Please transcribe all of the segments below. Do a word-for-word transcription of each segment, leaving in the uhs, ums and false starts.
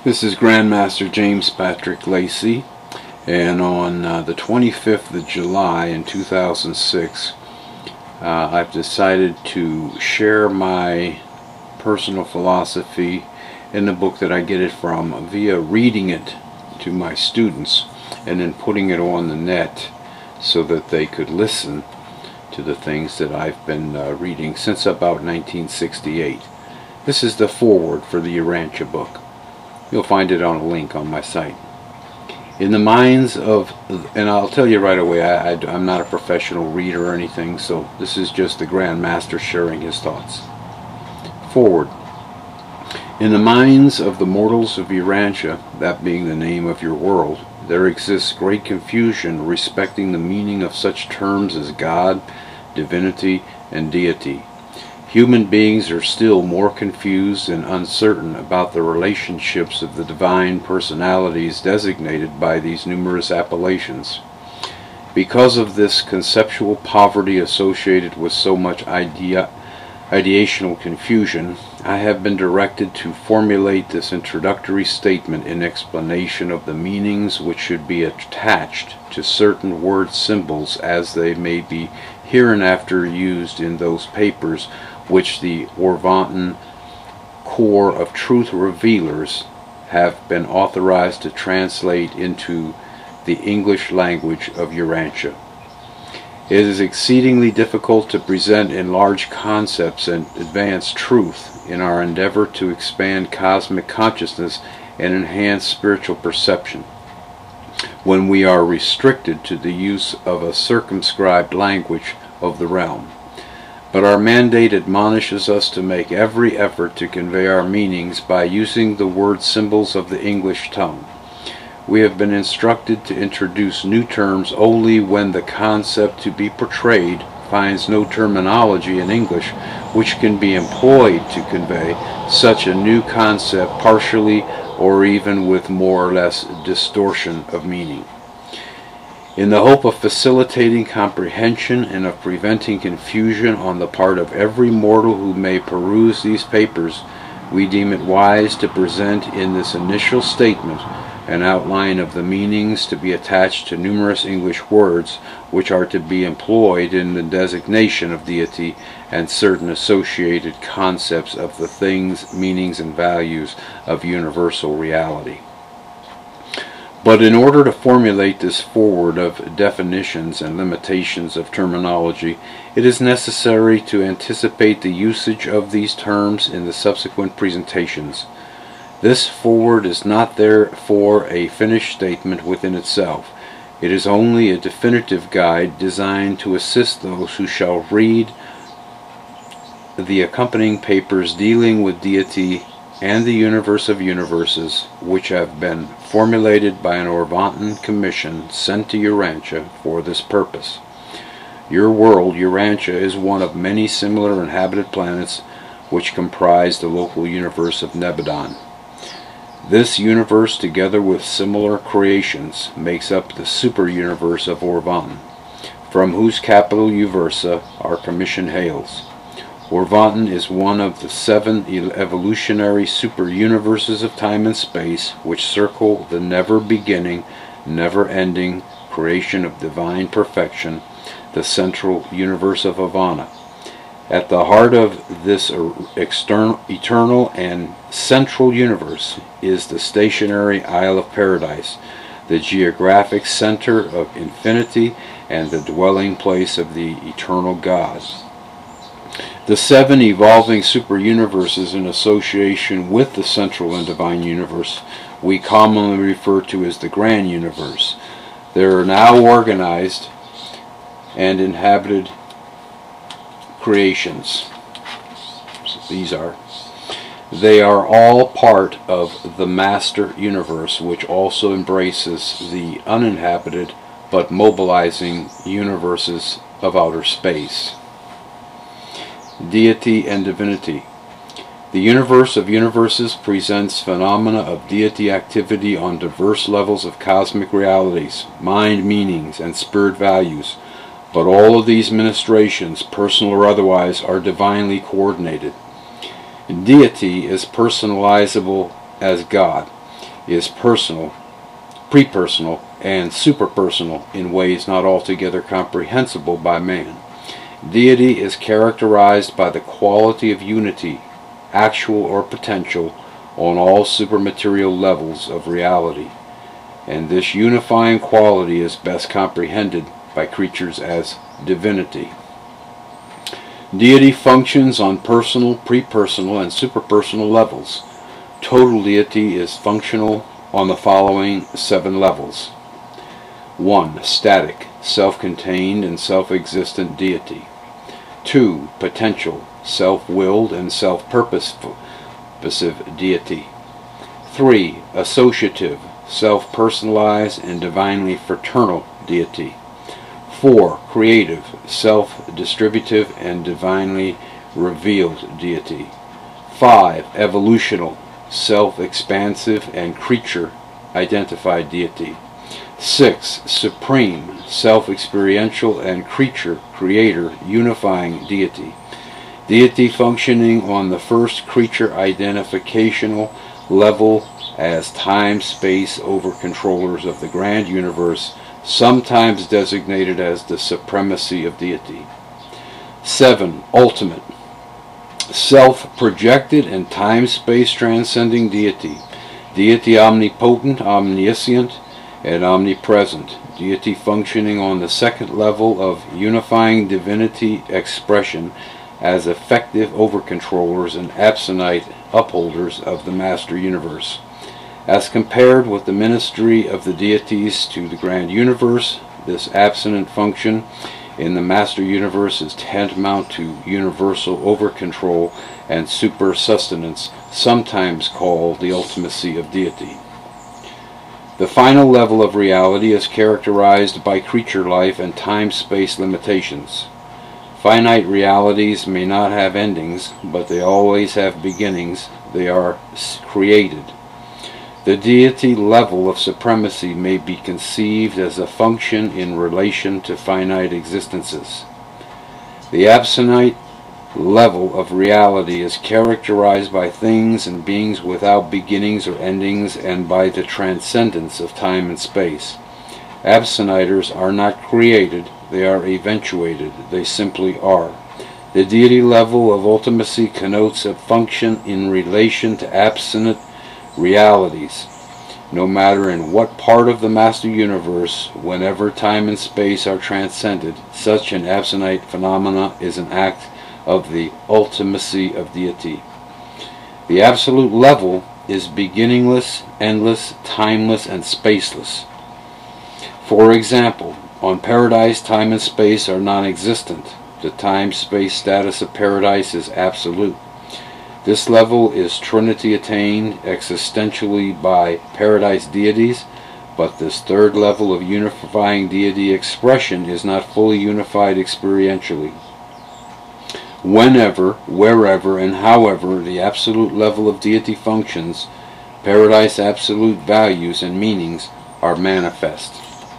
This is Grandmaster James Patrick Lacey, and on uh, the twenty-fifth of July in two thousand six, uh, I've decided to share my personal philosophy in the book that I get it from via reading it to my students and then putting it on the net so that they could listen to the things that I've been uh, reading since about nineteen sixty-eight. This is the foreword for the Urantia book. You'll find it on a link on my site. In the minds of, and I'll tell you right away, I, I, I'm not a professional reader or anything, so this is just the Grand Master sharing his thoughts. Forward. In the minds of the mortals of Urantia, that being the name of your world, there exists great confusion respecting the meaning of such terms as God, divinity, and deity. Human beings are still more confused and uncertain about the relationships of the divine personalities designated by these numerous appellations. Because of this conceptual poverty associated with so much idea, ideational confusion, I have been directed to formulate this introductory statement in explanation of the meanings which should be attached to certain word symbols as they may be hereinafter used in those papers which the Orvonton Corps of Truth Revealers have been authorized to translate into the English language of Urantia. It is exceedingly difficult to present in large concepts and advance truth in our endeavor to expand cosmic consciousness and enhance spiritual perception, when we are restricted to the use of a circumscribed language of the realm. But our mandate admonishes us to make every effort to convey our meanings by using the word symbols of the English tongue. We have been instructed to introduce new terms only when the concept to be portrayed finds no terminology in English which can be employed to convey such a new concept partially or even with more or less distortion of meaning. In the hope of facilitating comprehension and of preventing confusion on the part of every mortal who may peruse these papers, we deem it wise to present in this initial statement an outline of the meanings to be attached to numerous English words which are to be employed in the designation of deity and certain associated concepts of the things, meanings, and values of universal reality. But in order to formulate this foreword of definitions and limitations of terminology, it is necessary to anticipate the usage of these terms in the subsequent presentations. This foreword is not therefore a finished statement within itself. It is only a definitive guide designed to assist those who shall read the accompanying papers dealing with deity and the universe of universes, which have been formulated by an Orvonton commission sent to Urantia for this purpose. Your world, Urantia, is one of many similar inhabited planets which comprise the local universe of Nebadon. This universe, together with similar creations, makes up the super-universe of Orvonton, from whose capital Uversa our commission hails. Orvonton is one of the seven evolutionary super-universes of time and space which circle the never-beginning, never-ending creation of divine perfection, the central universe of Havana. At the heart of this external, eternal and central universe is the stationary Isle of Paradise, the geographic center of infinity and the dwelling place of the eternal God. The seven evolving super-universes in association with the central and divine universe we commonly refer to as the Grand Universe. They are now organized and inhabited creations. So these are. They are all part of the Master Universe, which also embraces the uninhabited but mobilizing universes of outer space. Deity and divinity. The universe of universes presents phenomena of deity activity on diverse levels of cosmic realities, mind meanings, and spirit values, but all of these ministrations, personal or otherwise, are divinely coordinated. Deity is personalizable as God. is personal, pre-personal, and superpersonal in ways not altogether comprehensible by man. Deity is characterized by the quality of unity, actual or potential, on all supermaterial levels of reality, and this unifying quality is best comprehended by creatures as divinity. Deity functions on personal, pre-personal, and superpersonal levels. Total deity is functional on the following seven levels. one. Static, self-contained and self-existent deity. two. Potential, self-willed and self-purposive deity. three. Associative, self-personalized and divinely fraternal deity. four. Creative, self-distributive and divinely revealed deity. five. Evolutional, self-expansive and creature-identified deity. six. Supreme, self-experiential and creature-creator unifying deity. Deity functioning on the first creature identificational level as time-space over-controllers of the grand universe, sometimes designated as the supremacy of deity. seven. Ultimate, self-projected and time-space transcending deity. Deity omnipotent, omniscient, and omnipresent. Deity functioning on the second level of unifying divinity expression as effective overcontrollers and absonite upholders of the master universe. As compared with the ministry of the deities to the grand universe, this abstinent function in the master universe is tantamount to universal overcontrol and super-sustenance, sometimes called the ultimacy of deity. The final level of reality is characterized by creature life and time-space limitations. Finite realities may not have endings, but they always have beginnings. They are created. The deity level of supremacy may be conceived as a function in relation to finite existences. The absonite level of reality is characterized by things and beings without beginnings or endings and by the transcendence of time and space. Absoniters are not created, they are eventuated, they simply are. The deity level of ultimacy connotes a function in relation to absonite realities. No matter in what part of the master universe, whenever time and space are transcended, such an absonite phenomena is an act of the ultimacy of deity. The absolute level is beginningless, endless, timeless, and spaceless. For example, on paradise, time and space are non-existent. The time-space status of paradise is absolute. This level is Trinity attained existentially by paradise deities, but this third level of unifying deity expression is not fully unified experientially. Whenever, wherever, and however the absolute level of deity functions, paradise absolute values and meanings are manifest.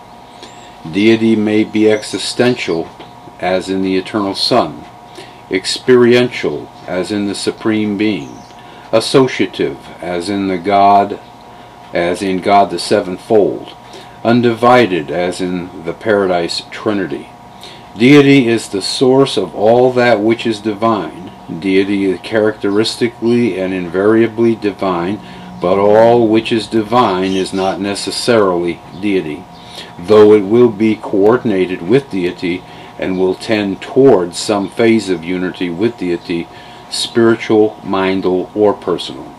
Deity may be existential, as in the eternal Son, experiential, as in the Supreme Being, associative, as in the God, as in God the Sevenfold, undivided, as in the Paradise Trinity. Deity is the source of all that which is divine. Deity is characteristically and invariably divine, but all which is divine is not necessarily deity, though it will be coordinated with deity and will tend towards some phase of unity with deity, spiritual, mindal, or personal.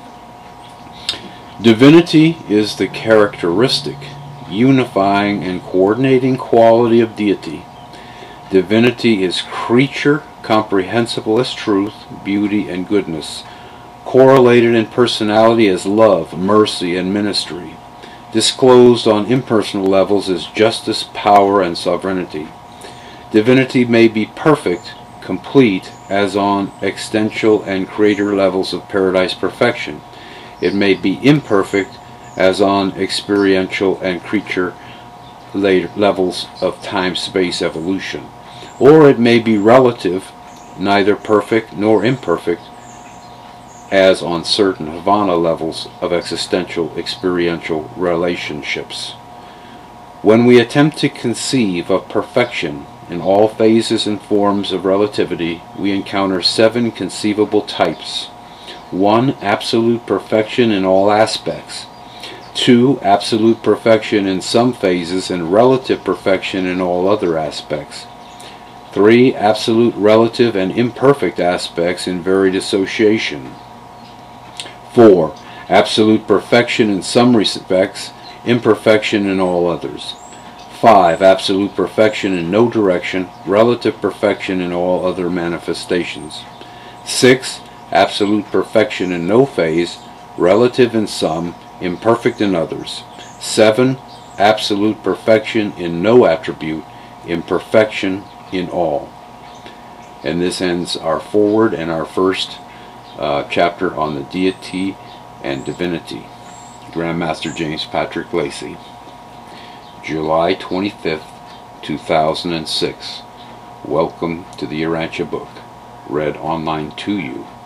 Divinity is the characteristic, unifying, and coordinating quality of deity. Divinity is creature, comprehensible as truth, beauty, and goodness, correlated in personality as love, mercy, and ministry, disclosed on impersonal levels as justice, power, and sovereignty. Divinity may be perfect, complete, as on existential and creator levels of paradise perfection. It may be imperfect, as on experiential and creature levels of time-space evolution. Or it may be relative, neither perfect nor imperfect, as on certain Havana levels of existential experiential relationships. When we attempt to conceive of perfection in all phases and forms of relativity, we encounter seven conceivable types. one. Absolute perfection in all aspects. two. Absolute perfection in some phases and relative perfection in all other aspects. three. Absolute relative and imperfect aspects in varied association. four. Absolute perfection in some respects, imperfection in all others. five. Absolute perfection in no direction, relative perfection in all other manifestations. six. Absolute perfection in no phase, relative in some, imperfect in others. seven. Absolute perfection in no attribute, imperfection in all. And this ends our foreword and our first uh, chapter on the deity and divinity. Grandmaster James Patrick Lacey. July twenty-fifth, two thousand six. Welcome to the Urantia book, read online to you